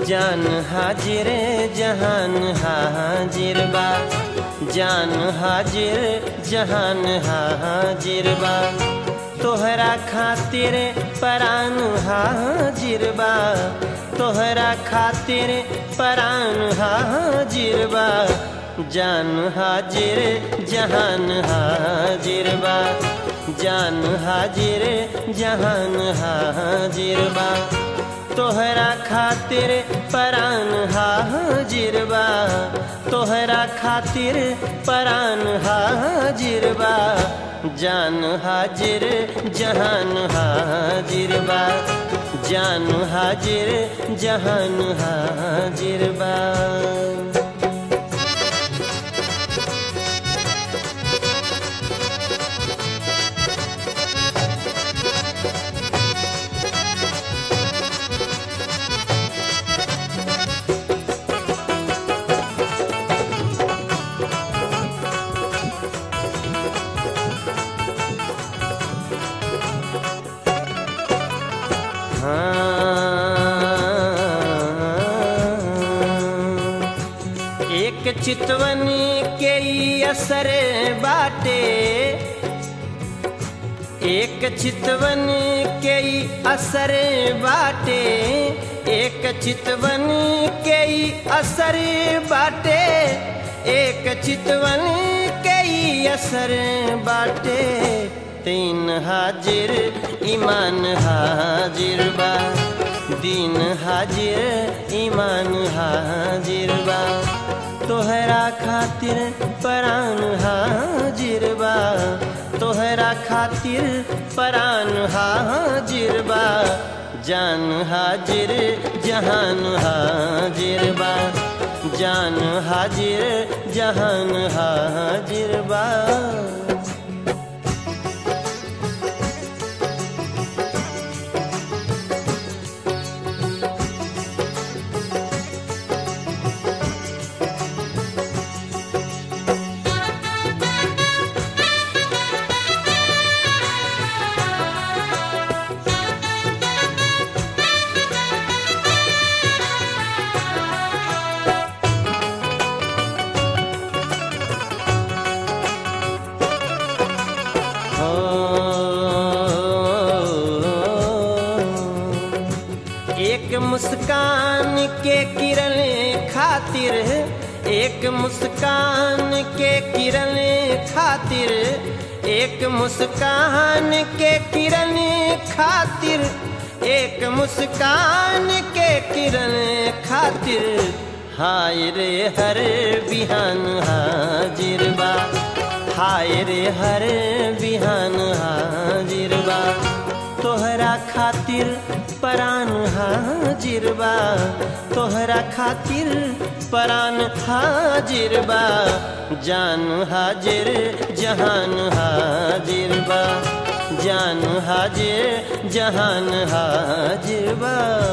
जान हाजिर जहान हाजिर बा, जान हाजिर जहान हाजिर बा, तोहरा खातिर परान हाजिर बा, तोहरा खातिर परान हाजिर बा, जान हाजिर जहान हाजिर बा, जान हाजिर जहान हाजिर बा, तोहरा खातिर परान हाजिर बा, तोहरा खातिर परान हाजिर बा, जान हाजिर जहान हाजिर बा, जान हाजिर जहान हाजिर बा। एक चितवन के ई असर बाटे, एक चितवन के ई असर बाटे, एक चितवन के ई असर बाटे, एक चितवन के ई असर बाटे, तीन हाजिर ईमान हाजिर बा, दीन हाजिर ईमान हाजिर बा, तोहरा खातिर परान हाजिर बा, तोहरा खातिर परान हाजिर बा, जान हाजिर जहान हाजिर बा, जान हाजिर जहान हाजिर बा। एक मुस्कान के किरण खातिर, एक मुस्कान के किरण खातिर, एक मुस्कान के किरण खातिर, एक मुस्कान के किरण खातिर, हाय रे हर बिहान हाजिर बा, हाय रे हर बिहान हाजिर बा, तोहरा खातिर परान हाजिर बा, तोहरा खातिर परान हाजिर बा, जान हाजिर जहान हाजिर बा, जान हाजिर जहान हाजिर बा।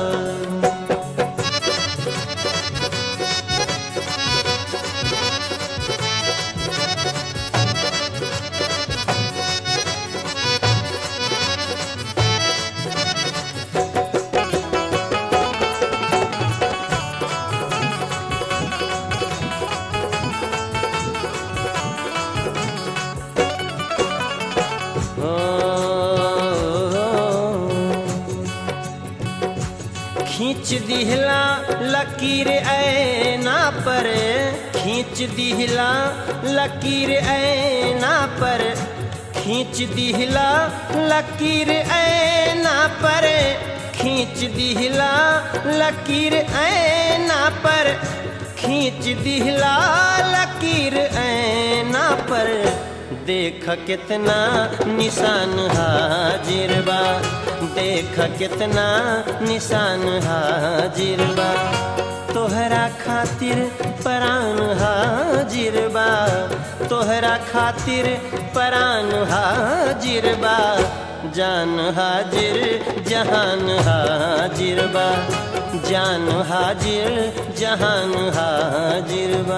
खींच दिहला लकीर ऐना पर, खींच दिहला लकीर ऐना पर, खींच दिहला लकीर ऐना पर, खींच दिहला लकीर ऐना पर, खींच दिहला लकीर ऐना पर, देख कितना निशान हाजिर बा, देख कितना निशान हाजिर बा, तोहरा खातिर परान हाजिर बा, तोहरा खातिर परान हाजिर बा, जान हाजिर जहान हाजिर बा, जान हाजिर जहान हाजिर बा।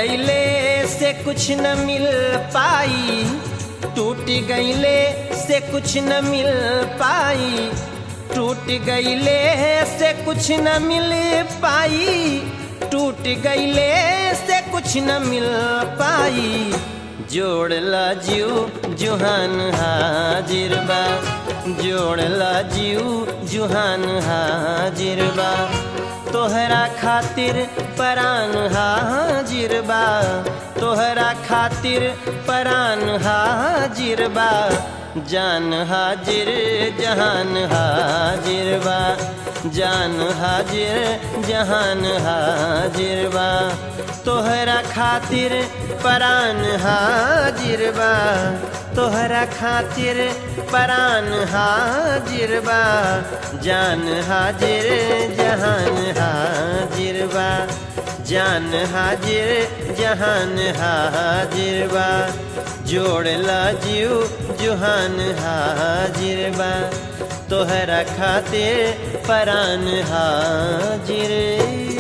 गईले से कुछ न मिल पाई, टूट गईले से कुछ न मिल पाई, टूट गईले से कुछ न मिल पाई, टूट गईले से कुछ न मिल पाई। जोड़ला जीव जुहान हाजिर बा, जोड़ला जीव जुहान हाजिर बा, तोहरा खातिर परान हाजिर बा, तोहरा खातिर परान हाजिर बा, जान हाजिर जहान हाजिर बा, जान हाजिर जहान हाजिर बा, तोहरा खातिर परान हाजिर बा, तोहरा खातिर परान हाजिर बा, जान हाजिर जहान हाजिर बा, जान हाजिर जहान हाजिर बा, जोड़ला जीव जुहान हाजिर बा, तोहरा खातिर परान हाजिर